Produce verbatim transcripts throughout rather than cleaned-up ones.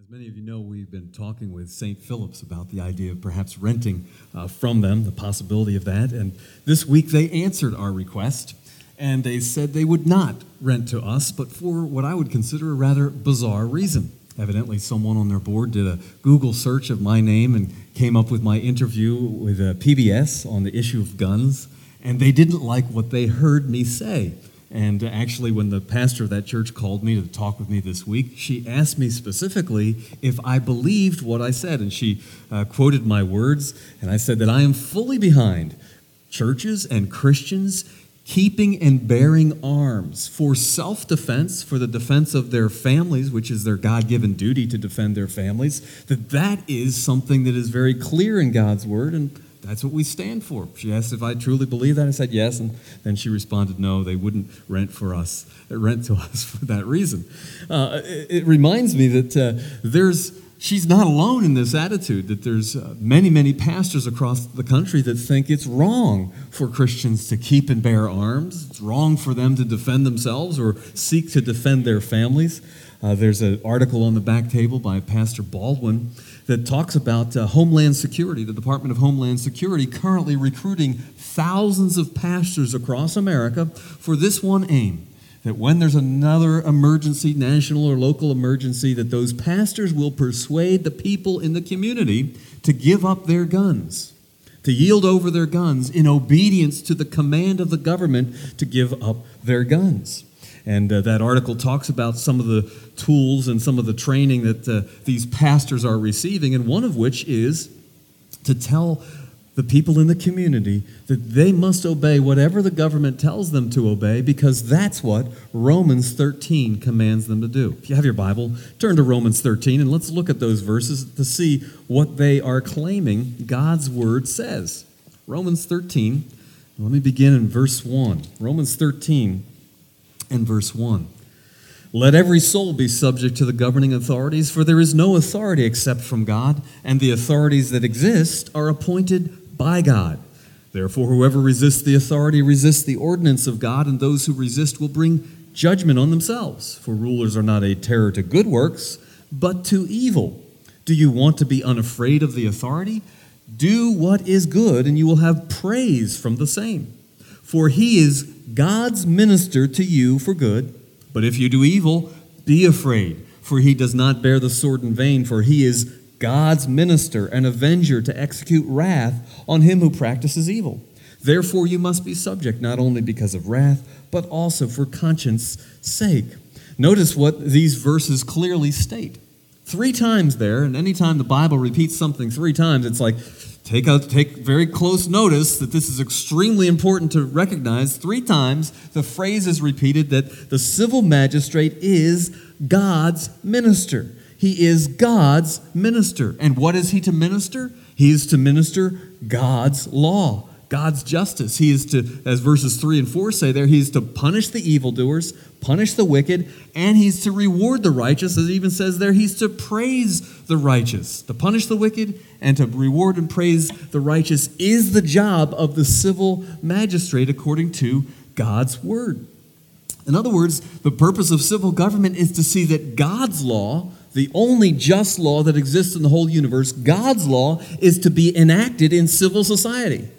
As many of you know, we've been talking with Saint Philip's about the idea of perhaps renting uh, from them, the possibility of that. And this week they answered our request, and they said they would not rent to us, but for what I would consider a rather bizarre reason. Evidently, someone on their board did a Google search of my name and came up with my interview with uh, P B S on the issue of guns, and they didn't like what they heard me say. And actually, when the pastor of that church called me to talk with me this week, she asked me specifically if I believed what I said. And she uh, quoted my words, and I said that I am fully behind churches and Christians keeping and bearing arms for self-defense, for the defense of their families, which is their God-given duty to defend their families, that that is something that is very clear in God's Word, and that's what we stand for. She asked if I truly believe that. I said yes, and then she responded, no, they wouldn't rent for us, rent to us for that reason. Uh, it, it reminds me that uh, there's, she's not alone in this attitude, that there's uh, many, many pastors across the country that think it's wrong for Christians to keep and bear arms. It's wrong for them to defend themselves or seek to defend their families. Uh, there's an article on the back table by Pastor Baldwin that talks about uh, Homeland Security, the Department of Homeland Security currently recruiting thousands of pastors across America for this one aim, that when there's another emergency, national or local emergency, that those pastors will persuade the people in the community to give up their guns, to yield over their guns in obedience to the command of the government to give up their guns. And uh, that article talks about some of the tools and some of the training that uh, these pastors are receiving, and one of which is to tell the people in the community that they must obey whatever the government tells them to obey, because that's what Romans thirteen commands them to do. If you have your Bible, turn to Romans thirteen, and let's look at those verses to see what they are claiming God's Word says. Romans thirteen, let me begin in verse one. Romans thirteen and verse one. Let every soul be subject to the governing authorities, for there is no authority except from God, and the authorities that exist are appointed by God. Therefore, whoever resists the authority resists the ordinance of God, and those who resist will bring judgment on themselves. For rulers are not a terror to good works, but to evil. Do you want to be unafraid of the authority? Do what is good, and you will have praise from the same. For he is God's minister to you for good. But if you do evil, be afraid, for he does not bear the sword in vain, for he is God's minister, an avenger to execute wrath on him who practices evil. Therefore you must be subject, not only because of wrath, but also for conscience' sake. Notice what these verses clearly state. Three times there, and anytime the Bible repeats something three times, it's like, Take out, take very close notice that this is extremely important to recognize. Three times the phrase is repeated that the civil magistrate is God's minister. He is God's minister. And what is he to minister? He is to minister God's law, God's justice. He is to, as verses three and four say there, he is to punish the evildoers, punish the wicked, and he's to reward the righteous. As it even says there, he's to praise the righteous. To punish the wicked and to reward and praise the righteous is the job of the civil magistrate according to God's word. In other words, the purpose of civil government is to see that God's law, the only just law that exists in the whole universe, God's law is to be enacted in civil society.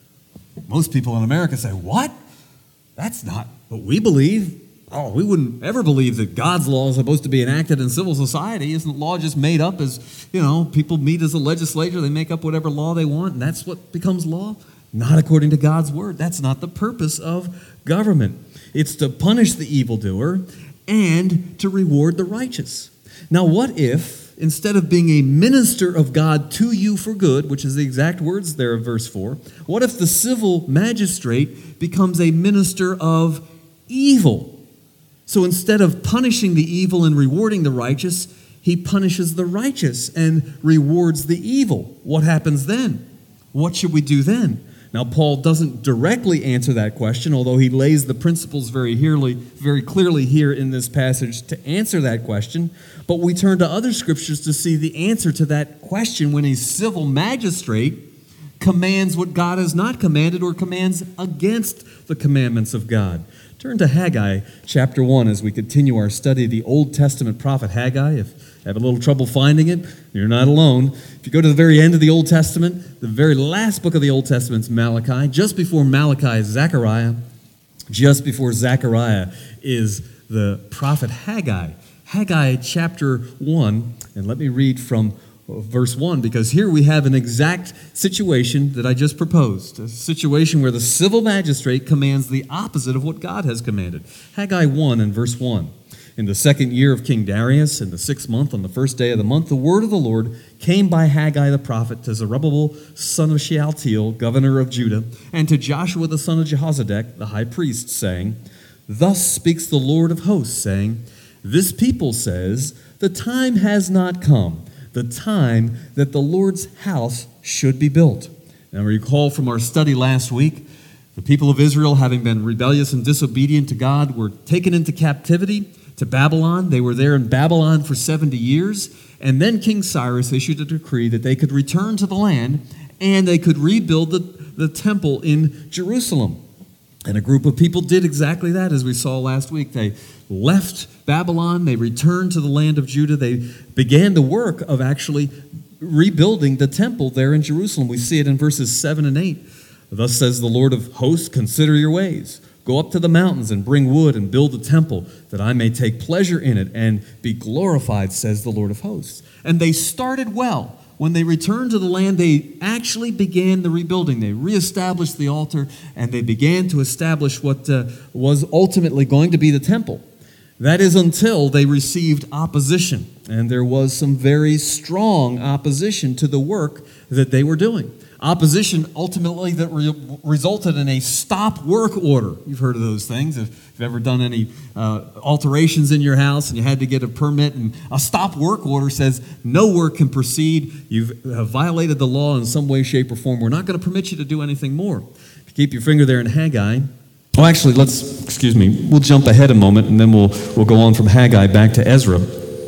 Most people in America say, what? That's not what we believe. Oh, we wouldn't ever believe that God's law is supposed to be enacted in civil society. Isn't law just made up as, you know, people meet as a legislature, they make up whatever law they want, and that's what becomes law? Not according to God's word. That's not the purpose of government. It's to punish the evildoer and to reward the righteous. Now, what if, instead of being a minister of God to you for good, which is the exact words there of verse four, what if the civil magistrate becomes a minister of evil? So instead of punishing the evil and rewarding the righteous, he punishes the righteous and rewards the evil. What happens then? What should we do then? Now, Paul doesn't directly answer that question, although he lays the principles very, hearly, very clearly here in this passage to answer that question. But we turn to other scriptures to see the answer to that question when a civil magistrate commands what God has not commanded or commands against the commandments of God. Turn to Haggai chapter one as we continue our study of the Old Testament prophet Haggai. If have a little trouble finding it, you're not alone. If you go to the very end of the Old Testament, the very last book of the Old Testament is Malachi. Just before Malachi is Zechariah. Just before Zechariah is the prophet Haggai. Haggai chapter one, and let me read from verse one, because here we have an exact situation that I just proposed, a situation where the civil magistrate commands the opposite of what God has commanded. Haggai one and verse one. In the second year of King Darius, in the sixth month, on the first day of the month, the word of the Lord came by Haggai the prophet to Zerubbabel, son of Shealtiel, governor of Judah, and to Joshua the son of Jehozadak, the high priest, saying, Thus speaks the Lord of hosts, saying, This people says, the time has not come, the time that the Lord's house should be built. Now recall from our study last week, the people of Israel, having been rebellious and disobedient to God, were taken into captivity to Babylon. They were there in Babylon for seventy years, and then King Cyrus issued a decree that they could return to the land and they could rebuild the, the temple in Jerusalem. And a group of people did exactly that, as we saw last week. They left Babylon, they returned to the land of Judah, they began the work of actually rebuilding the temple there in Jerusalem. We see it in verses seven and eight. Thus says the Lord of hosts, consider your ways. Go up to the mountains and bring wood and build a temple, that I may take pleasure in it and be glorified, says the Lord of hosts. And they started well. When they returned to the land, they actually began the rebuilding. They reestablished the altar, and they began to establish what uh, was ultimately going to be the temple. That is until they received opposition, and there was some very strong opposition to the work that they were doing. Opposition ultimately that re- resulted in a stop work order. You've heard of those things. If you've ever done any uh, alterations in your house and you had to get a permit, and a stop work order says no work can proceed. You've uh, violated the law in some way, shape, or form. We're not going to permit you to do anything more. If you keep your finger there in Haggai. Oh, actually, let's, excuse me, we'll jump ahead a moment and then we'll, we'll go on from Haggai back to Ezra.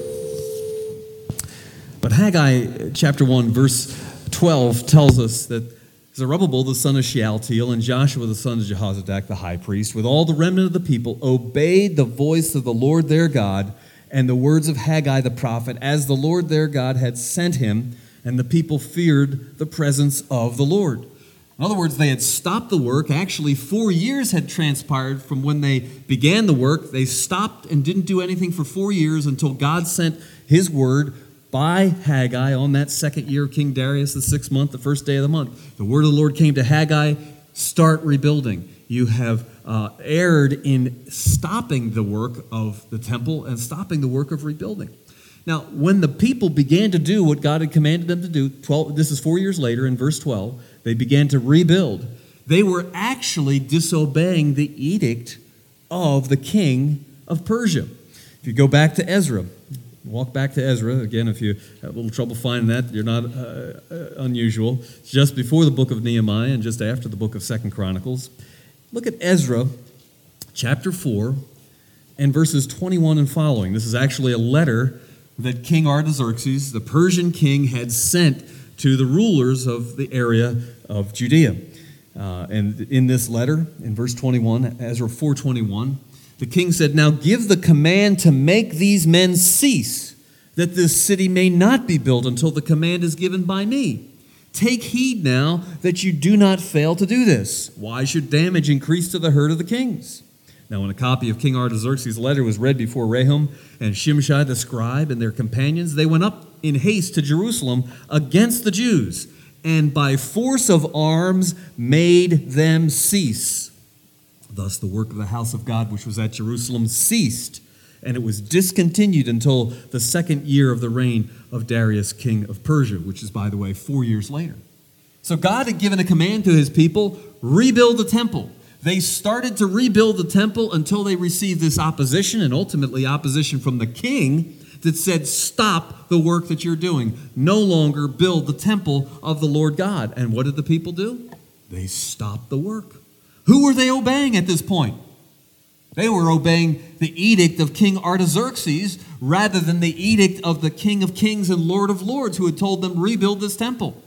But Haggai chapter one, verse twelve tells us that Zerubbabel, the son of Shealtiel, and Joshua, the son of Jehozadak, the high priest, with all the remnant of the people, obeyed the voice of the Lord their God and the words of Haggai the prophet, as the Lord their God had sent him, and the people feared the presence of the Lord. In other words, they had stopped the work. Actually, four years had transpired from when they began the work. They stopped and didn't do anything for four years until God sent his word by Haggai on that second year of King Darius, the sixth month, the first day of the month. The word of the Lord came to Haggai, start rebuilding. You have uh, erred in stopping the work of the temple and stopping the work of rebuilding. Now, when the people began to do what God had commanded them to do, twelve, this is four years later in verse twelve, they began to rebuild. They were actually disobeying the edict of the king of Persia. If you go back to Ezra, walk back to Ezra. Again, if you have a little trouble finding that, you're not uh, uh, unusual. It's just before the book of Nehemiah and just after the book of Second Chronicles. Look at Ezra chapter four and verses twenty-one and following. This is actually a letter that King Artaxerxes, the Persian king, had sent to the rulers of the area of Judea. Uh, and in this letter, in verse twenty-one, Ezra four twenty-one, the king said, Now give the command to make these men cease, that this city may not be built until the command is given by me. Take heed now that you do not fail to do this. Why should damage increase to the hurt of the kings? Now when a copy of King Artaxerxes' letter was read before Rehum and Shimshai the scribe and their companions, they went up in haste to Jerusalem against the Jews, and by force of arms made them cease. Thus the work of the house of God, which was at Jerusalem, ceased, and it was discontinued until the second year of the reign of Darius, king of Persia, which is, by the way, four years later. So God had given a command to his people, rebuild the temple. They started to rebuild the temple until they received this opposition, and ultimately opposition from the king, that said, stop the work that you're doing. No longer build the temple of the Lord God. And what did the people do? They stopped the work. Who were they obeying at this point? They were obeying the edict of King Artaxerxes rather than the edict of the King of Kings and Lord of Lords, who had told them, rebuild this temple.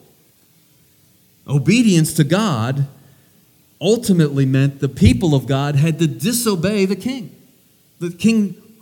Obedience to God ultimately meant the people of God had to disobey the king. The king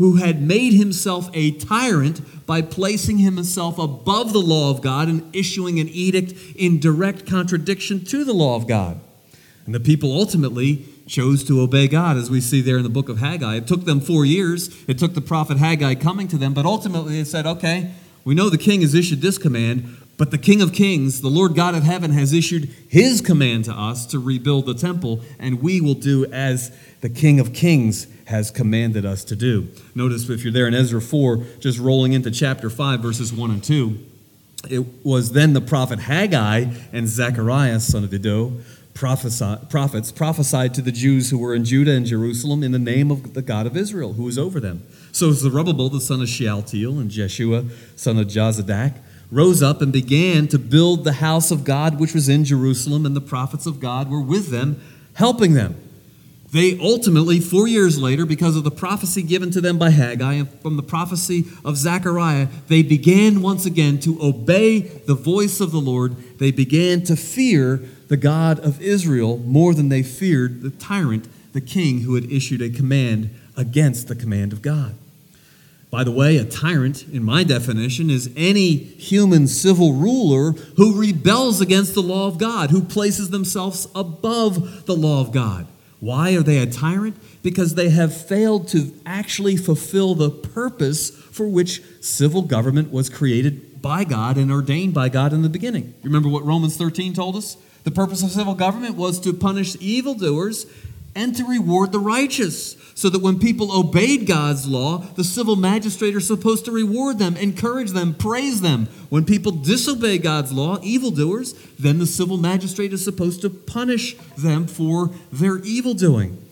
who had made himself a tyrant by placing himself above the law of God and issuing an edict in direct contradiction to the law of God. And the people ultimately chose to obey God, as we see there in the book of Haggai. It took them four years. It took the prophet Haggai coming to them, but ultimately they said, okay, we know the king has issued this command, but the King of Kings, the Lord God of heaven, has issued his command to us to rebuild the temple, and we will do as the King of Kings has commanded us to do. Notice if you're there in Ezra four, just rolling into chapter five, verses one and two, it was then the prophet Haggai and Zechariah, son of Iddo, prophesy, prophets, prophesied to the Jews who were in Judah and Jerusalem in the name of the God of Israel, who was over them. So Zerubbabel, the son of Shealtiel, and Jeshua, son of Jozadak, rose up and began to build the house of God which was in Jerusalem, and the prophets of God were with them, helping them. They ultimately, four years later, because of the prophecy given to them by Haggai and from the prophecy of Zechariah, they began once again to obey the voice of the Lord. They began to fear the God of Israel more than they feared the tyrant, the king who had issued a command against the command of God. By the way, a tyrant, in my definition, is any human civil ruler who rebels against the law of God, who places themselves above the law of God. Why are they a tyrant? Because they have failed to actually fulfill the purpose for which civil government was created by God and ordained by God in the beginning. Remember what Romans thirteen told us? The purpose of civil government was to punish evildoers and to reward the righteous, so that when people obeyed God's law, the civil magistrate is supposed to reward them, encourage them, praise them. When people disobey God's law, evildoers, then the civil magistrate is supposed to punish them for their evil doing.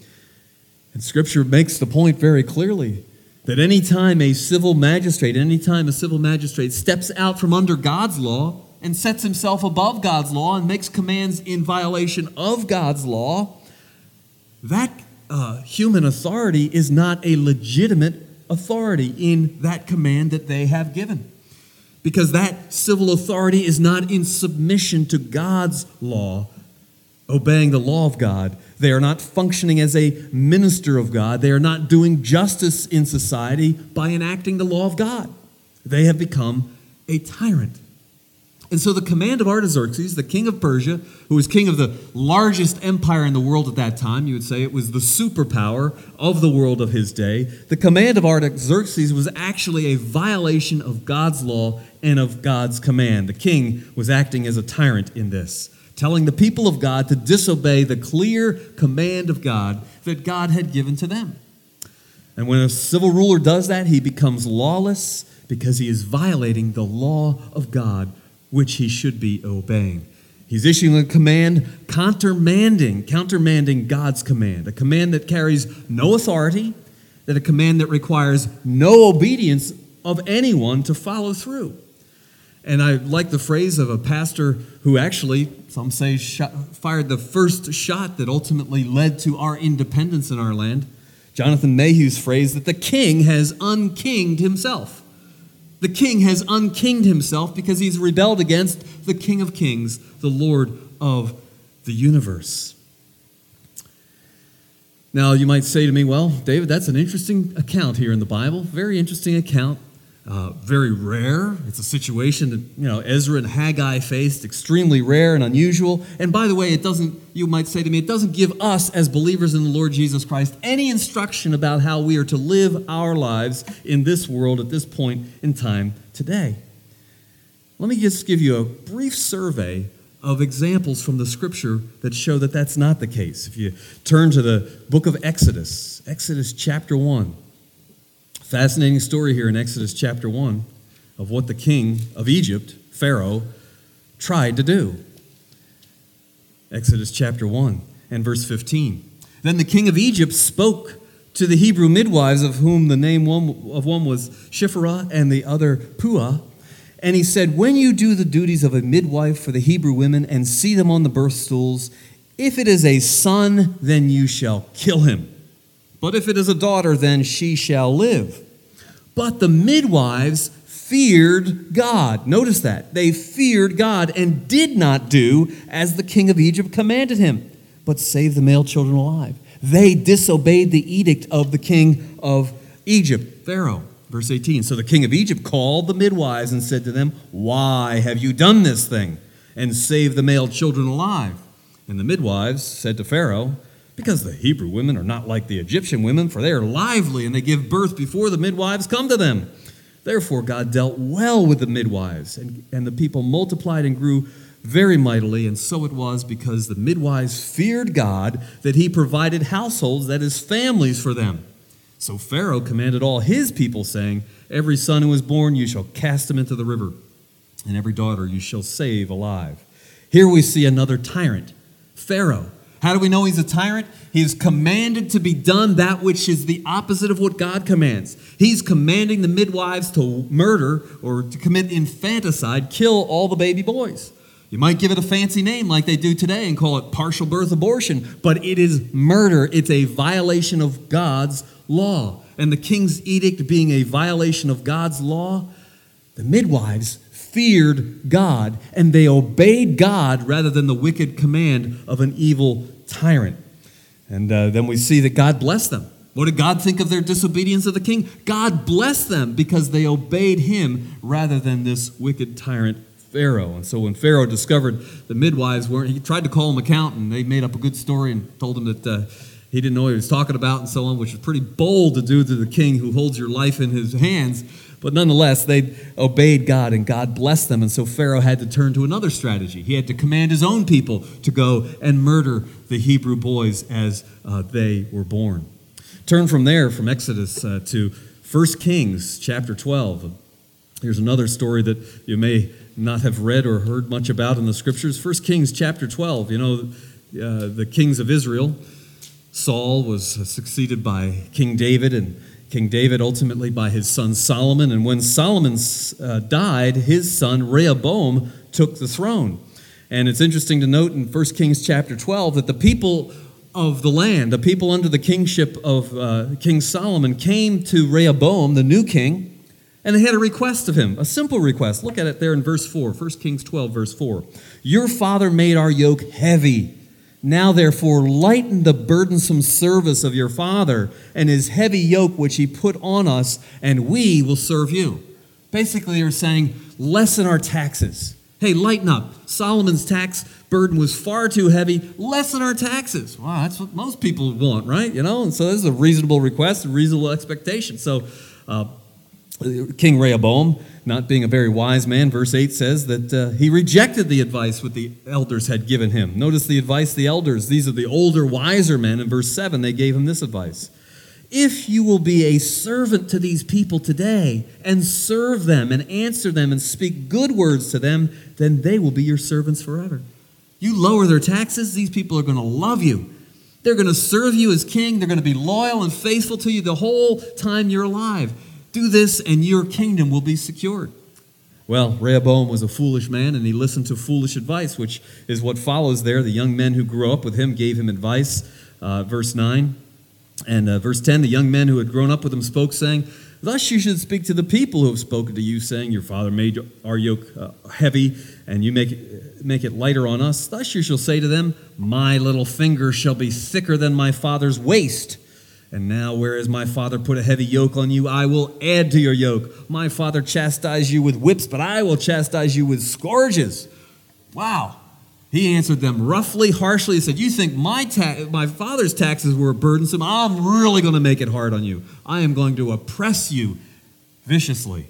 And Scripture makes the point very clearly that any time a civil magistrate, any time a civil magistrate steps out from under God's law and sets himself above God's law and makes commands in violation of God's law, that uh, human authority is not a legitimate authority in that command that they have given. Because that civil authority is not in submission to God's law, obeying the law of God. They are not functioning as a minister of God. They are not doing justice in society by enacting the law of God. They have become a tyrant. And so the command of Artaxerxes, the king of Persia, who was king of the largest empire in the world at that time, you would say it was the superpower of the world of his day, the command of Artaxerxes was actually a violation of God's law and of God's command. The king was acting as a tyrant in this, telling the people of God to disobey the clear command of God that God had given to them. And when a civil ruler does that, he becomes lawless because he is violating the law of God, which he should be obeying. He's issuing a command countermanding, countermanding God's command, a command that carries no authority, that a command that requires no obedience of anyone to follow through. And I like the phrase of a pastor who actually, some say, shot, fired the first shot that ultimately led to our independence in our land. Jonathan Mayhew's phrase that the king has unkinged himself. The king has unkinged himself because he's rebelled against the King of Kings, the Lord of the universe. Now, you might say to me, well, David, that's an interesting account here in the Bible. Very interesting account. Uh, very rare. It's a situation that, you know, Ezra and Haggai faced, extremely rare and unusual. And by the way, it doesn't, you might say to me, it doesn't give us as believers in the Lord Jesus Christ any instruction about how we are to live our lives in this world at this point in time today. Let me just give you a brief survey of examples from the Scripture that show that that's not the case. If you turn to the book of Exodus, Exodus chapter one, fascinating story here in Exodus chapter one of what the king of Egypt, Pharaoh, tried to do. Exodus chapter one and verse fifteen. Then the king of Egypt spoke to the Hebrew midwives, of whom the name of one was Shiphrah and the other Puah. And he said, when you do the duties of a midwife for the Hebrew women and see them on the birth stools, if it is a son, then you shall kill him. But if it is a daughter, then she shall live. But the midwives feared God. Notice that. They feared God and did not do as the king of Egypt commanded him, but saved the male children alive. They disobeyed the edict of the king of Egypt, Pharaoh. Verse eighteen, so the king of Egypt called the midwives and said to them, why have you done this thing and saved the male children alive? And the midwives said to Pharaoh, because the Hebrew women are not like the Egyptian women, for they are lively and they give birth before the midwives come to them. Therefore God dealt well with the midwives, and, and the people multiplied and grew very mightily, and so it was because the midwives feared God that he provided households, that is, families for them. So Pharaoh commanded all his people, saying, every son who is born you shall cast him into the river, and every daughter you shall save alive. Here we see another tyrant, Pharaoh. How do we know he's a tyrant? He is commanded to be done that which is the opposite of what God commands. He's commanding the midwives to murder or to commit infanticide, kill all the baby boys. You might give it a fancy name like they do today and call it partial birth abortion, but it is murder. It's a violation of God's law. And the king's edict being a violation of God's law, the midwives feared God, and they obeyed God rather than the wicked command of an evil tyrant. And uh, then we see that God blessed them. What did God think of their disobedience of the king? God blessed them because they obeyed him rather than this wicked tyrant Pharaoh. And so when Pharaoh discovered the midwives weren't, he tried to call them accountant, and they made up a good story and told him that uh, he didn't know what he was talking about and so on, which is pretty bold to do to the king who holds your life in his hands. But nonetheless, they obeyed God, and God blessed them. And so Pharaoh had to turn to another strategy. He had to command his own people to go and murder the Hebrew boys as uh, they were born. Turn from there, from Exodus, uh, to First Kings chapter twelve. Here's another story that you may not have read or heard much about in the scriptures. First Kings chapter twelve. You know, uh, the kings of Israel. Saul was succeeded by King David, and King David ultimately by his son Solomon. And when Solomon uh, died, his son Rehoboam took the throne. And it's interesting to note in First Kings chapter twelve that the people of the land, the people under the kingship of uh, King Solomon, came to Rehoboam, the new king, and they had a request of him, a simple request. Look at it there in verse four, First Kings twelve, verse four. Your father made our yoke heavy. Now, therefore, lighten the burdensome service of your father and his heavy yoke which he put on us, and we will serve you. Basically, they're saying, lessen our taxes. Hey, lighten up. Solomon's tax burden was far too heavy. Lessen our taxes. Wow, that's what most people want, right? You know, and so this is a reasonable request, a reasonable expectation. So, uh, King Rehoboam, not being a very wise man, verse eight says that uh, he rejected the advice what the elders had given him. Notice the advice the elders, these are the older, wiser men. In verse seven, they gave him this advice. If you will be a servant to these people today and serve them and answer them and speak good words to them, then they will be your servants forever. You lower their taxes, these people are going to love you. They're going to serve you as king. They're going to be loyal and faithful to you the whole time you're alive. Do this and your kingdom will be secured. Well, Rehoboam was a foolish man, and he listened to foolish advice, which is what follows there. The young men who grew up with him gave him advice. Uh, verse nine and uh, verse ten, the young men who had grown up with him spoke, saying, thus you should speak to the people who have spoken to you, saying, your father made our yoke uh, heavy, and you make it, make it lighter on us. Thus you shall say to them, my little finger shall be thicker than my father's waist. And now, whereas my father put a heavy yoke on you, I will add to your yoke. My father chastised you with whips, but I will chastise you with scourges. Wow. He answered them roughly, harshly. He said, you think my ta- my father's taxes were burdensome? I'm really going to make it hard on you. I am going to oppress you viciously.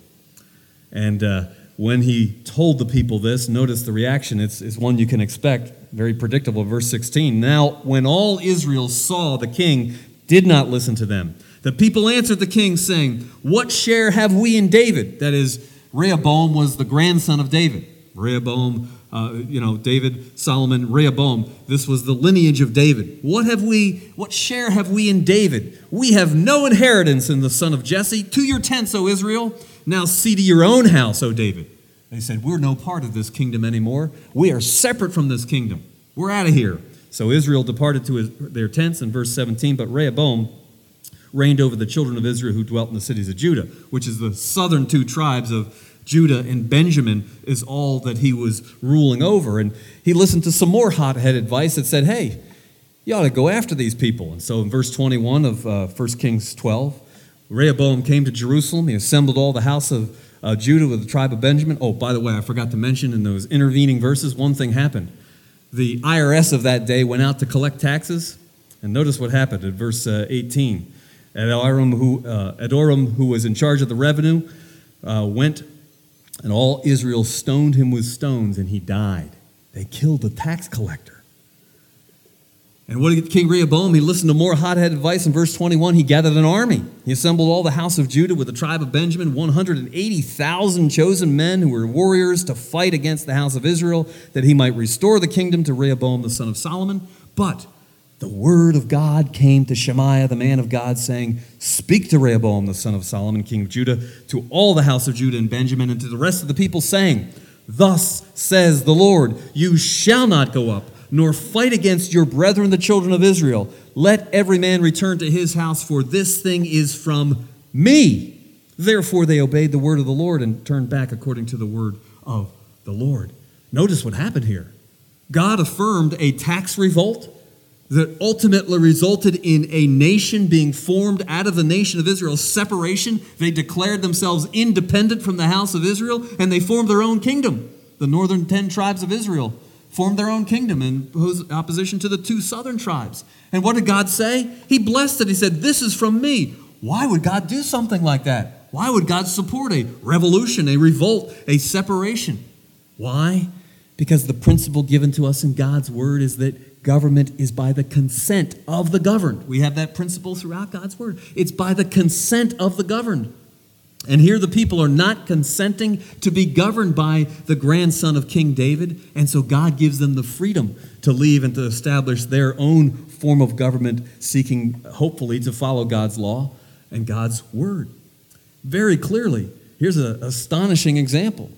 And uh, when he told the people this, notice the reaction. It's, it's one you can expect, very predictable. Verse sixteen, now when all Israel saw the king did not listen to them, the people answered the king, saying, what share have we in David? That is, Rehoboam was the grandson of David. Rehoboam, uh, you know, David, Solomon, Rehoboam. This was the lineage of David. What have we, what share have we in David? We have no inheritance in the son of Jesse. To your tents, O Israel. Now see to your own house, O David. They said, we're no part of this kingdom anymore. We are separate from this kingdom. We're out of here. So Israel departed to his, their tents in verse seventeen, but Rehoboam reigned over the children of Israel who dwelt in the cities of Judah, which is the southern two tribes of Judah and Benjamin is all that he was ruling over. And he listened to some more hot-headed advice that said, hey, you ought to go after these people. And so in verse twenty-one of uh, First Kings twelve, Rehoboam came to Jerusalem. He assembled all the house of uh, Judah with the tribe of Benjamin. Oh, by the way, I forgot to mention in those intervening verses, one thing happened. The I R S of that day went out to collect taxes. And notice what happened in verse uh, eighteen. Adoram, who, uh, Adoram, who was in charge of the revenue, uh, went, and all Israel stoned him with stones, and he died. They killed the tax collector. And what did King Rehoboam? He listened to more hot-headed advice. In verse twenty-one, he gathered an army. He assembled all the house of Judah with the tribe of Benjamin, one hundred eighty thousand chosen men who were warriors to fight against the house of Israel, that he might restore the kingdom to Rehoboam the son of Solomon. But the word of God came to Shemaiah, the man of God, saying, "Speak to Rehoboam the son of Solomon, king of Judah, to all the house of Judah and Benjamin, and to the rest of the people, saying, Thus says the Lord, you shall not go up, nor fight against your brethren, the children of Israel. Let every man return to his house, for this thing is from me." Therefore they obeyed the word of the Lord and turned back according to the word of the Lord. Notice what happened here. God affirmed a tax revolt that ultimately resulted in a nation being formed out of the nation of Israel, separation. They declared themselves independent from the house of Israel, and they formed their own kingdom. The northern ten tribes of Israel formed their own kingdom in opposition to the two southern tribes. And what did God say? He blessed it. He said, "This is from me." Why would God do something like that? Why would God support a revolution, a revolt, a separation? Why? Because the principle given to us in God's word is that government is by the consent of the governed. We have that principle throughout God's word. It's by the consent of the governed. And here the people are not consenting to be governed by the grandson of King David, and so God gives them the freedom to leave and to establish their own form of government, seeking, hopefully, to follow God's law and God's word. Very clearly, here's an astonishing example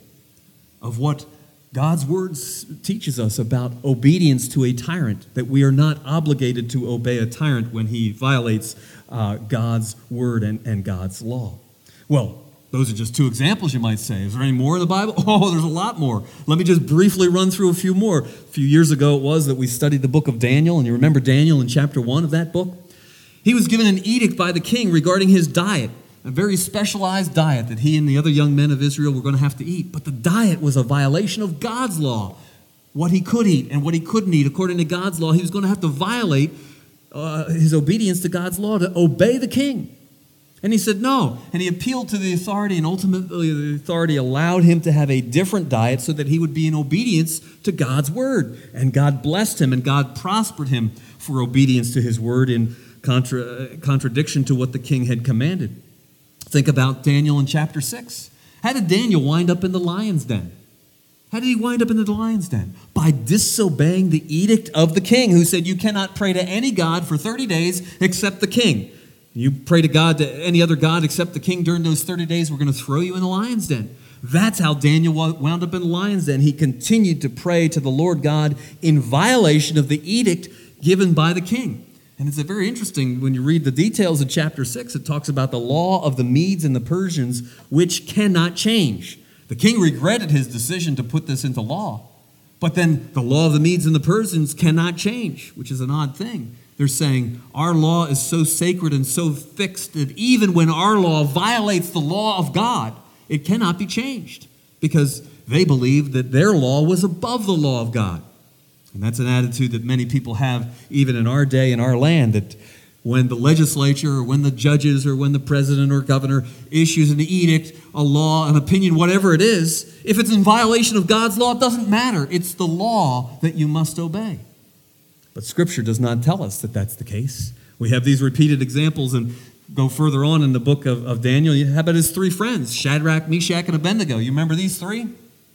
of what God's word teaches us about obedience to a tyrant, that we are not obligated to obey a tyrant when he violates uh, God's word and, and God's law. Well, those are just two examples, you might say. Is there any more in the Bible? Oh, there's a lot more. Let me just briefly run through a few more. A few years ago it was that we studied the book of Daniel, and you remember Daniel in chapter one of that book? He was given an edict by the king regarding his diet, a very specialized diet that he and the other young men of Israel were going to have to eat. But the diet was a violation of God's law. What he could eat and what he couldn't eat, according to God's law, he was going to have to violate uh, his obedience to God's law to obey the king. And he said no. And he appealed to the authority, and ultimately the authority allowed him to have a different diet so that he would be in obedience to God's word. And God blessed him, and God prospered him for obedience to his word in contra- contradiction to what the king had commanded. Think about Daniel in chapter six. How did Daniel wind up in the lion's den? How did he wind up in the lion's den? By disobeying the edict of the king, who said you cannot pray to any god for thirty days except the king. You pray to God, to any other god except the king during those thirty days, we're going to throw you in the lion's den. That's how Daniel wound up in the lion's den. He continued to pray to the Lord God in violation of the edict given by the king. And it's a very interesting, when you read the details of chapter six, it talks about the law of the Medes and the Persians, which cannot change. The king regretted his decision to put this into law. But then the law of the Medes and the Persians cannot change, which is an odd thing. They're saying our law is so sacred and so fixed that even when our law violates the law of God, it cannot be changed, because they believed that their law was above the law of God. And that's an attitude that many people have even in our day, in our land, that when the legislature or when the judges or when the president or governor issues an edict, a law, an opinion, whatever it is, if it's in violation of God's law, it doesn't matter. It's the law that you must obey. But Scripture does not tell us that that's the case. We have these repeated examples, and go further on in the book of, of Daniel. How about his three friends, Shadrach, Meshach, and Abednego? You remember these three?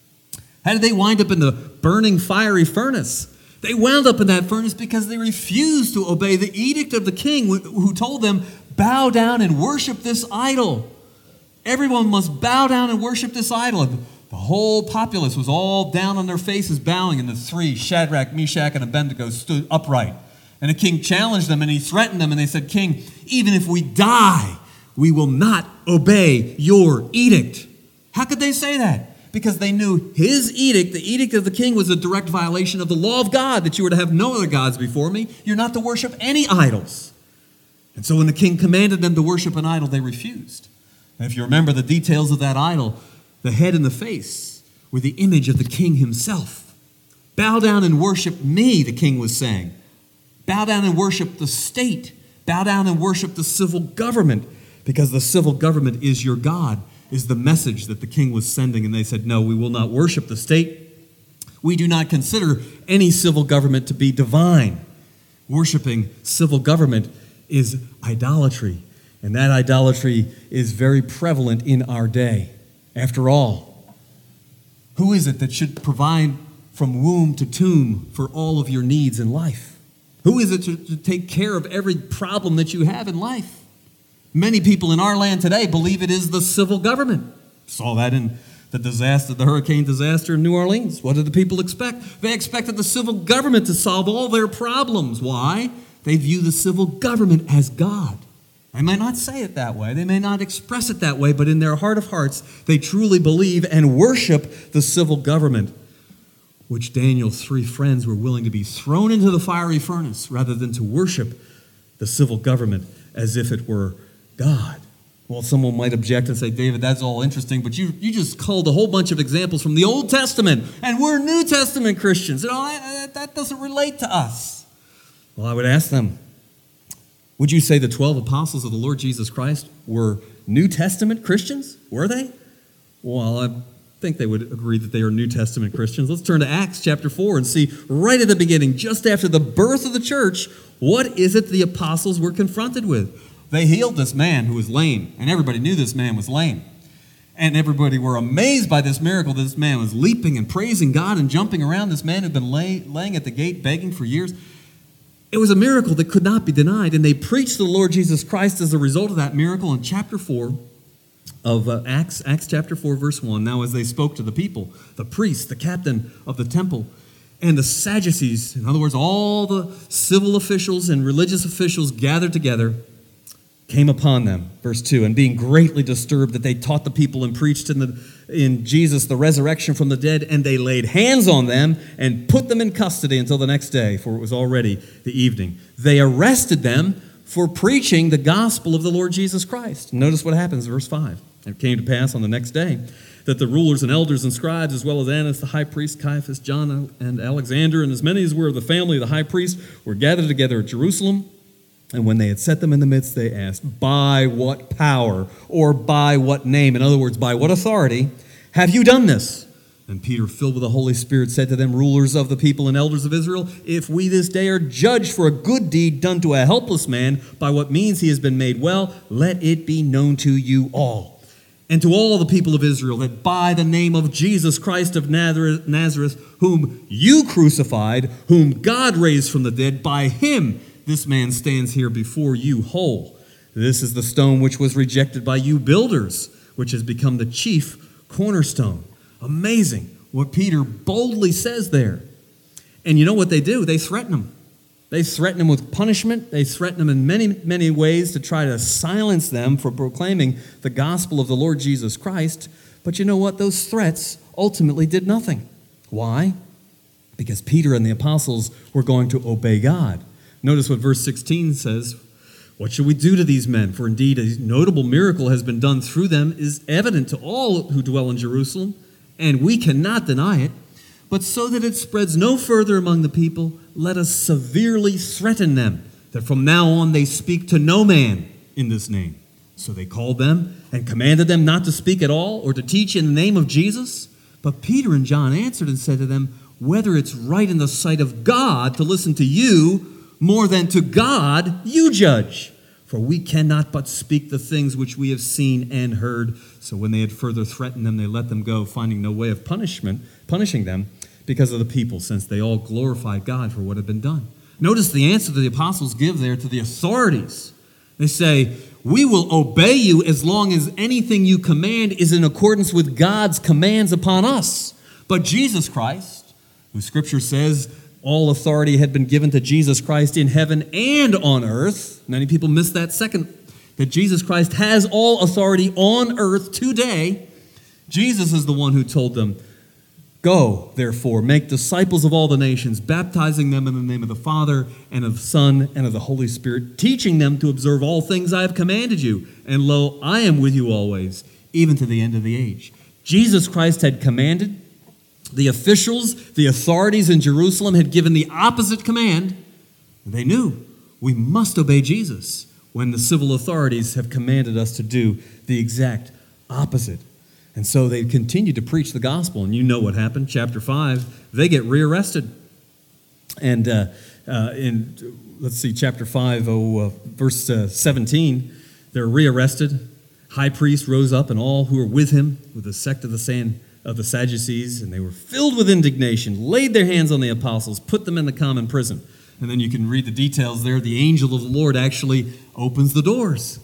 How did they wind up in the burning fiery furnace? They wound up in that furnace because they refused to obey the edict of the king, who told them, bow down and worship this idol. Everyone must bow down and worship this idol. The whole populace was all down on their faces bowing, and the three, Shadrach, Meshach, and Abednego, stood upright. And the king challenged them, and he threatened them, and they said, "King, even if we die, we will not obey your edict." How could they say that? Because they knew his edict, the edict of the king, was a direct violation of the law of God, that you were to have no other gods before me. You're not to worship any idols. And so when the king commanded them to worship an idol, they refused. And if you remember the details of that idol, the head and the face were the image of the king himself. Bow down and worship me, the king was saying. Bow down and worship the state. Bow down and worship the civil government, because the civil government is your God, is the message that the king was sending. And they said, no, we will not worship the state. We do not consider any civil government to be divine. Worshiping civil government is idolatry, and that idolatry is very prevalent in our day. After all, who is it that should provide from womb to tomb for all of your needs in life? Who is it to, to take care of every problem that you have in life? Many people in our land today believe it is the civil government. Saw that in the disaster, the hurricane disaster in New Orleans. What did the people expect? They expected the civil government to solve all their problems. Why? They view the civil government as God. They may not say it that way. They may not express it that way, but in their heart of hearts, they truly believe and worship the civil government, which Daniel's three friends were willing to be thrown into the fiery furnace rather than to worship the civil government as if it were God. Well, someone might object and say, David, that's all interesting, but you, you just called a whole bunch of examples from the Old Testament, and we're New Testament Christians. You know, that, that doesn't relate to us. Well, I would ask them, would you say the twelve apostles of the Lord Jesus Christ were New Testament Christians? Were they? Well, I think they would agree that they are New Testament Christians. Let's turn to Acts chapter four and see right at the beginning, just after the birth of the church, what is it the apostles were confronted with? They healed this man who was lame, and everybody knew this man was lame. And everybody were amazed by this miracle. This man was leaping and praising God and jumping around. This man who had been lay, laying at the gate begging for years. It was a miracle that could not be denied, and they preached the Lord Jesus Christ as a result of that miracle in chapter four of uh, Acts, Acts chapter four, verse one. Now as they spoke to the people, the priest, the captain of the temple, and the Sadducees, in other words, all the civil officials and religious officials gathered together, came upon them, verse two, and being greatly disturbed that they taught the people and preached in, the, in Jesus the resurrection from the dead, and they laid hands on them and put them in custody until the next day, for it was already the evening. They arrested them for preaching the gospel of the Lord Jesus Christ. Notice what happens, verse five. It came to pass on the next day that the rulers and elders and scribes, as well as Annas the high priest, Caiaphas, John, and Alexander, and as many as were of the family of the high priest, were gathered together at Jerusalem. And when they had set them in the midst, they asked, by what power or by what name, in other words, by what authority, have you done this? And Peter, filled with the Holy Spirit, said to them, rulers of the people and elders of Israel, if we this day are judged for a good deed done to a helpless man, by what means he has been made well, let it be known to you all, and to all the people of Israel, that by the name of Jesus Christ of Nazareth, whom you crucified, whom God raised from the dead, by him this man stands here before you whole. This is the stone which was rejected by you builders, which has become the chief cornerstone. Amazing what Peter boldly says there. And you know what they do? They threaten him. They threaten him with punishment. They threaten him in many, many ways to try to silence them for proclaiming the gospel of the Lord Jesus Christ. But you know what? Those threats ultimately did nothing. Why? Because Peter and the apostles were going to obey God. Notice what verse sixteen says. What shall we do to these men? For indeed a notable miracle has been done through them, is evident to all who dwell in Jerusalem, and we cannot deny it. But so that it spreads no further among the people, let us severely threaten them, that from now on they speak to no man in this name. So they called them and commanded them not to speak at all or to teach in the name of Jesus. But Peter and John answered and said to them, whether it's right in the sight of God to listen to you, more than to God you judge. For we cannot but speak the things which we have seen and heard. So when they had further threatened them, they let them go, finding no way of punishment, punishing them because of the people, since they all glorified God for what had been done. Notice the answer that the apostles give there to the authorities. They say, we will obey you as long as anything you command is in accordance with God's commands upon us. But Jesus Christ, who Scripture says all authority had been given to Jesus Christ in heaven and on earth. Many people miss that second, that Jesus Christ has all authority on earth today. Jesus is the one who told them, Go, therefore, make disciples of all the nations, baptizing them in the name of the Father and of the Son and of the Holy Spirit, teaching them to observe all things I have commanded you. And lo, I am with you always, even to the end of the age. Jesus Christ had commanded. The officials, the authorities in Jerusalem had given the opposite command. They knew we must obey Jesus when the civil authorities have commanded us to do the exact opposite. And so they continued to preach the gospel. And you know what happened. Chapter five, they get rearrested. And uh, uh, in, let's see, chapter five, oh, uh, verse uh, seventeen, they're rearrested. High priest rose up and all who were with him, with the sect of the sand, of the Sadducees, and they were filled with indignation, laid their hands on the apostles, put them in the common prison. And then you can read the details there. The angel of the Lord actually opens the doors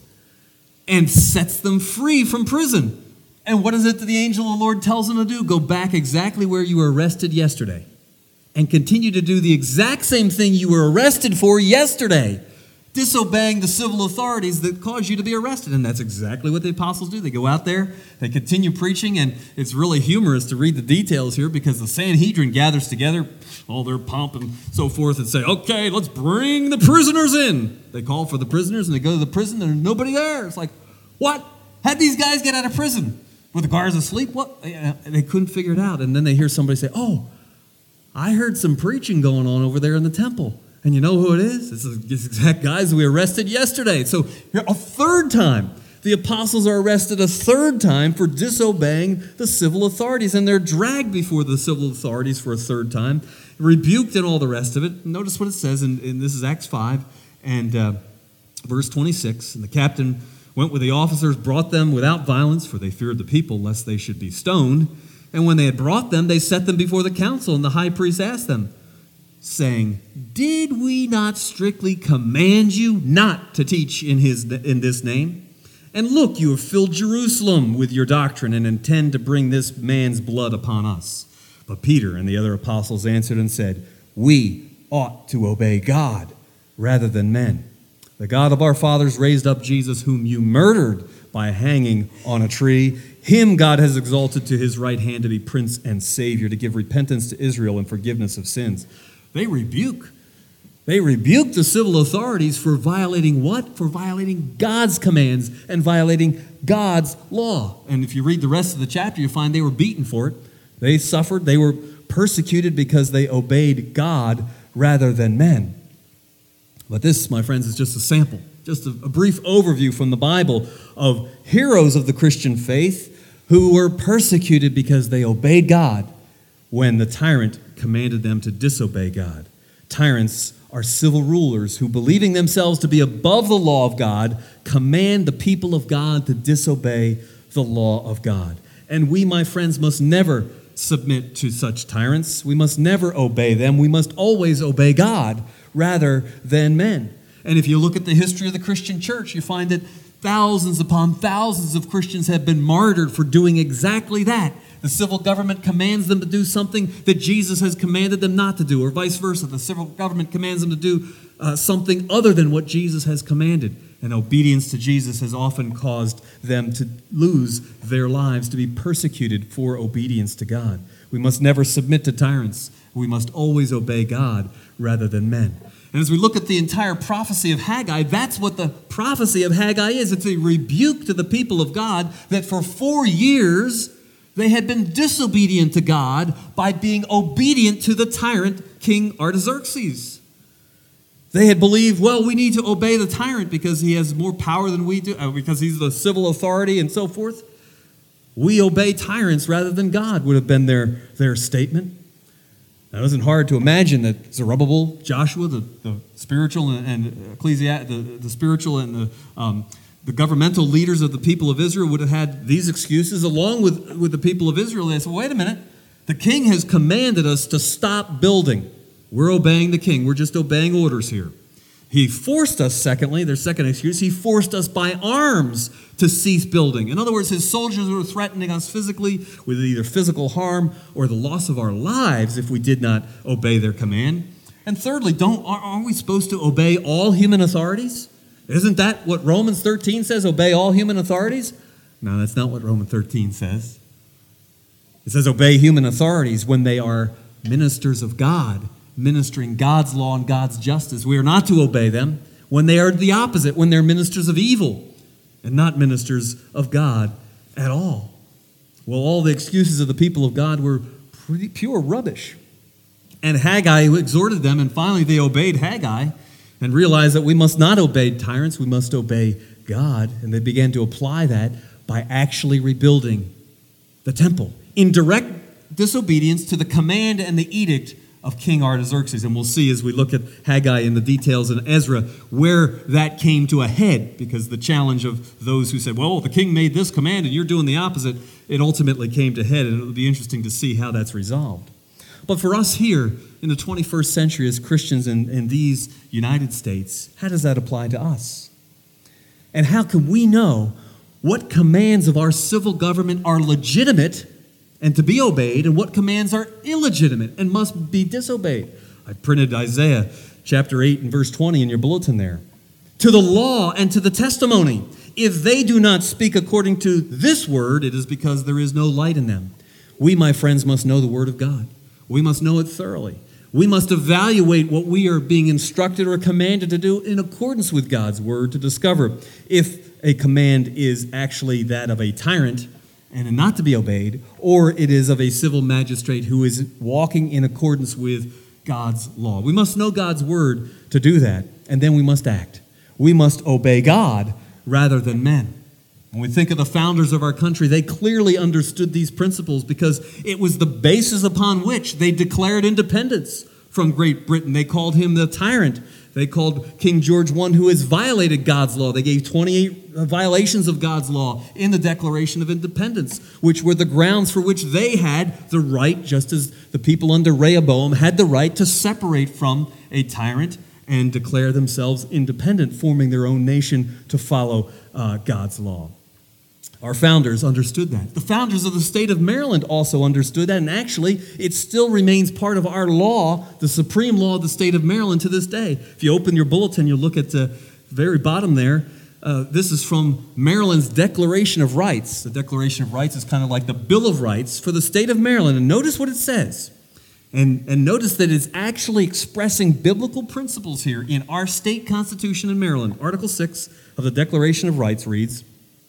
and sets them free from prison. And what is it that the angel of the Lord tells them to do? Go back exactly where you were arrested yesterday and continue to do the exact same thing you were arrested for yesterday, disobeying the civil authorities that caused you to be arrested. And that's exactly what the apostles do. They go out there, they continue preaching, and it's really humorous to read the details here because the Sanhedrin gathers together, all their pomp and so forth, and say, okay, let's bring the prisoners in. They call for the prisoners, and they go to the prison, and there's nobody there. It's like, what? How'd these guys get out of prison? Were the guards asleep? What? They couldn't figure it out. And then they hear somebody say, oh, I heard some preaching going on over there in the temple. And you know who it is? It's the exact guys we arrested yesterday. So a third time, the apostles are arrested a third time for disobeying the civil authorities. And they're dragged before the civil authorities for a third time, rebuked and all the rest of it. Notice what it says, in, in this is Acts five and uh, verse twenty-six. And the captain went with the officers, brought them without violence, for they feared the people, lest they should be stoned. And when they had brought them, they set them before the council, and the high priest asked them, saying, did we not strictly command you not to teach in his in this name? And look, you have filled Jerusalem with your doctrine, and intend to bring this man's blood upon us. But Peter and the other apostles answered and said, we ought to obey God rather than men. The God of our fathers raised up Jesus, whom you murdered by hanging on a tree. Him God has exalted to his right hand to be Prince and Savior, to give repentance to Israel and forgiveness of sins. They rebuke. They rebuke the civil authorities for violating what? For violating God's commands and violating God's law. And if you read the rest of the chapter, you find they were beaten for it. They suffered. They were persecuted because they obeyed God rather than men. But this, my friends, is just a sample, just a, a brief overview from the Bible of heroes of the Christian faith who were persecuted because they obeyed God when the tyrant commanded them to disobey God. Tyrants are civil rulers who, believing themselves to be above the law of God, command the people of God to disobey the law of God. And we, my friends, must never submit to such tyrants. We must never obey them. We must always obey God rather than men. And if you look at the history of the Christian church, you find that thousands upon thousands of Christians have been martyred for doing exactly that. The civil government commands them to do something that Jesus has commanded them not to do, or vice versa. The civil government commands them to do uh, something other than what Jesus has commanded. And obedience to Jesus has often caused them to lose their lives, to be persecuted for obedience to God. We must never submit to tyrants. We must always obey God rather than men. And as we look at the entire prophecy of Haggai, that's what the prophecy of Haggai is. It's a rebuke to the people of God that for four years they had been disobedient to God by being obedient to the tyrant, King Artaxerxes. They had believed, well, we need to obey the tyrant because he has more power than we do, because he's the civil authority and so forth. We obey tyrants rather than God, would have been their, their statement. Now, it wasn't hard to imagine that Zerubbabel, Joshua, the, the spiritual and, and ecclesiast, the, the spiritual and the, um, the governmental leaders of the people of Israel would have had these excuses along with, with the people of Israel. They said, wait a minute, the king has commanded us to stop building. We're obeying the king. We're just obeying orders here. He forced us, secondly, their second excuse, he forced us by arms to cease building. In other words, his soldiers were threatening us physically with either physical harm or the loss of our lives if we did not obey their command. And thirdly, don't aren't we supposed to obey all human authorities? Isn't that what Romans thirteen says, obey all human authorities? No, that's not what Romans thirteen says. It says obey human authorities when they are ministers of God, ministering God's law and God's justice. We are not to obey them when they are the opposite, when they're ministers of evil and not ministers of God at all. Well, all the excuses of the people of God were pretty pure rubbish. And Haggai exhorted them, and finally they obeyed Haggai and realized that we must not obey tyrants, we must obey God. And they began to apply that by actually rebuilding the temple in direct disobedience to the command and the edict of King Artaxerxes. And we'll see as we look at Haggai and the details in Ezra where that came to a head, because the challenge of those who said, well, the king made this command and you're doing the opposite, it ultimately came to head, and it'll be interesting to see how that's resolved. But for us here in the twenty-first century as Christians in, in these United States, how does that apply to us? And how can we know what commands of our civil government are legitimate and to be obeyed, and what commands are illegitimate and must be disobeyed? I printed Isaiah chapter eight and verse twenty in your bulletin there. To the law and to the testimony, if they do not speak according to this word, it is because there is no light in them. We, my friends, must know the word of God. We must know it thoroughly. We must evaluate what we are being instructed or commanded to do in accordance with God's word to discover if a command is actually that of a tyrant and not to be obeyed, or it is of a civil magistrate who is walking in accordance with God's law. We must know God's word to do that, and then we must act. We must obey God rather than men. When we think of the founders of our country, they clearly understood these principles because it was the basis upon which they declared independence from Great Britain. They called him the tyrant. They called King George one who has violated God's law. They gave twenty-eight violations of God's law in the Declaration of Independence, which were the grounds for which they had the right, just as the people under Rehoboam had the right to separate from a tyrant and declare themselves independent, forming their own nation to follow uh, God's law. Our founders understood that. The founders of the state of Maryland also understood that, and actually, it still remains part of our law, the supreme law of the state of Maryland to this day. If you open your bulletin, you'll look at the very bottom there. Uh, this is from Maryland's Declaration of Rights. The Declaration of Rights is kind of like the Bill of Rights for the state of Maryland, and notice what it says. And, and notice that it's actually expressing biblical principles here in our state constitution in Maryland. Article six of the Declaration of Rights reads,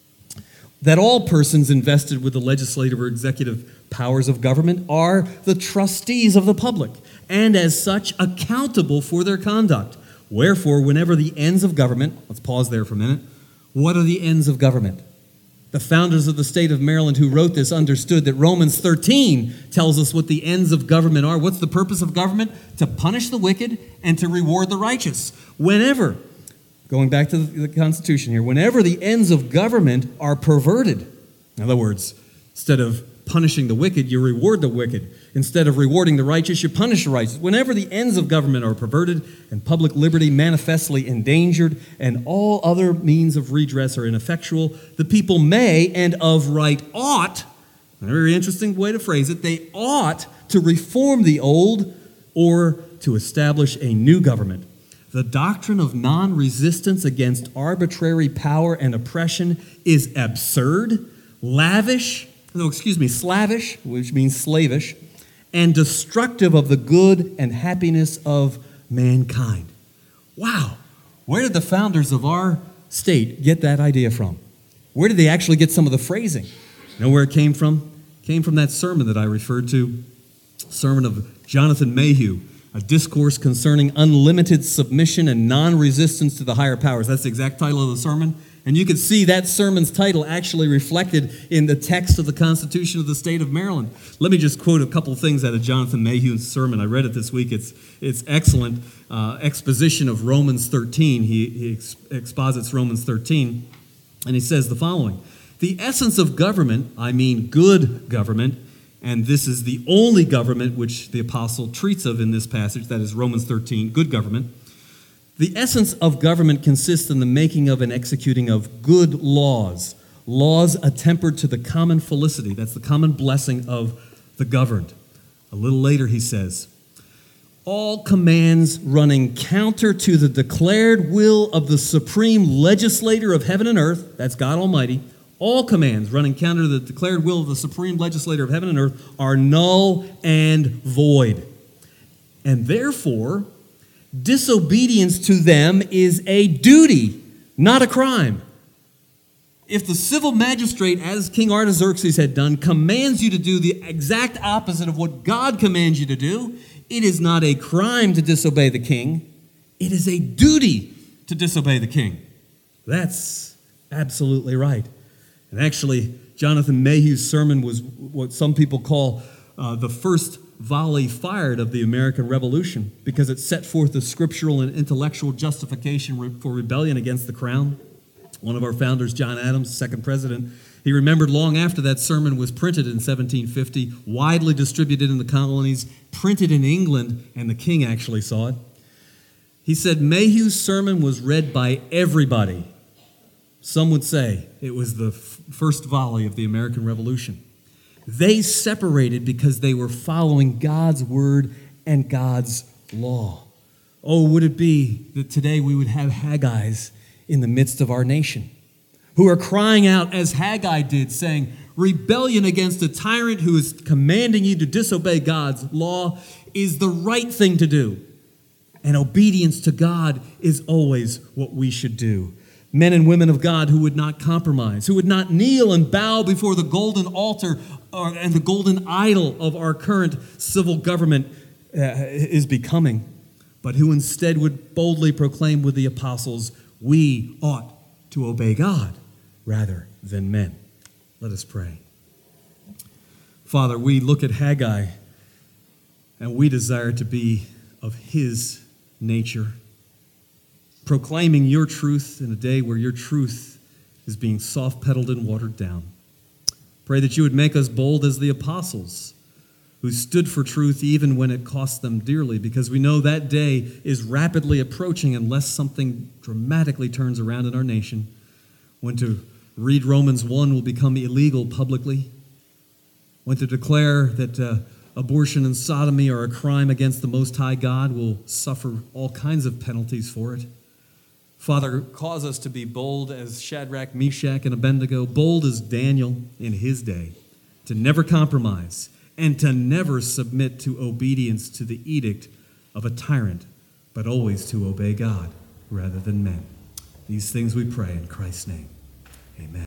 that all persons invested with the legislative or executive powers of government are the trustees of the public, and as such accountable for their conduct. Wherefore, whenever the ends of government, let's pause there for a minute. What are the ends of government? The founders of the state of Maryland who wrote this understood that Romans thirteen tells us what the ends of government are. What's the purpose of government? To punish the wicked and to reward the righteous. Whenever Going back to the Constitution here, whenever the ends of government are perverted, in other words, instead of punishing the wicked, you reward the wicked. Instead of rewarding the righteous, you punish the righteous. Whenever the ends of government are perverted and public liberty manifestly endangered and all other means of redress are ineffectual, the people may and of right ought, a very interesting way to phrase it, they ought to reform the old or to establish a new government. The doctrine of non-resistance against arbitrary power and oppression is absurd, lavish, no, excuse me, slavish, which means slavish, and destructive of the good and happiness of mankind. Wow. Where did the founders of our state get that idea from? Where did they actually get some of the phrasing? You know where it came from? It came from that sermon that I referred to, sermon of Jonathan Mayhew, a discourse concerning unlimited submission and non-resistance to the higher powers. That's the exact title of the sermon. And you can see that sermon's title actually reflected in the text of the Constitution of the state of Maryland. Let me just quote a couple of things out of Jonathan Mayhew's sermon. I read it this week. It's it's excellent uh, exposition of Romans thirteen. He, he ex- exposits Romans thirteen, and he says the following. The essence of government, I mean good government, and this is the only government which the apostle treats of in this passage, that is Romans thirteen, good government. The essence of government consists in the making of and executing of good laws, laws attempered to the common felicity, that's the common blessing of the governed. A little later he says, all commands running counter to the declared will of the supreme legislator of heaven and earth, that's God Almighty, All commands running counter to the declared will of the supreme legislator of heaven and earth are null and void. And therefore, disobedience to them is a duty, not a crime. If the civil magistrate, as King Artaxerxes had done, commands you to do the exact opposite of what God commands you to do, it is not a crime to disobey the king. It is a duty to disobey the king. That's absolutely right. And actually, Jonathan Mayhew's sermon was what some people call uh, the first volley fired of the American Revolution, because it set forth the scriptural and intellectual justification for rebellion against the crown. One of our founders, John Adams, second president, he remembered long after that sermon was printed in seventeen fifty, widely distributed in the colonies, printed in England, and the king actually saw it. He said Mayhew's sermon was read by everybody. Some would say it was the f- first volley of the American Revolution. They separated because they were following God's word and God's law. Oh, would it be that today we would have Haggai's in the midst of our nation, who are crying out as Haggai did, saying, rebellion against a tyrant who is commanding you to disobey God's law is the right thing to do. And obedience to God is always what we should do. Men and women of God who would not compromise, who would not kneel and bow before the golden altar or, and the golden idol of our current civil government uh, is becoming, but who instead would boldly proclaim with the apostles, we ought to obey God rather than men. Let us pray. Father, we look at Haggai and we desire to be of his nature, proclaiming your truth in a day where your truth is being soft-pedaled and watered down. Pray that you would make us bold as the apostles who stood for truth even when it cost them dearly, because we know that day is rapidly approaching unless something dramatically turns around in our nation, when to read Romans one will become illegal publicly, when to declare that uh, abortion and sodomy are a crime against the Most High God will suffer all kinds of penalties for it. Father, cause us to be bold as Shadrach, Meshach, and Abednego, bold as Daniel in his day, to never compromise and to never submit to obedience to the edict of a tyrant, but always to obey God rather than men. These things we pray in Christ's name. Amen.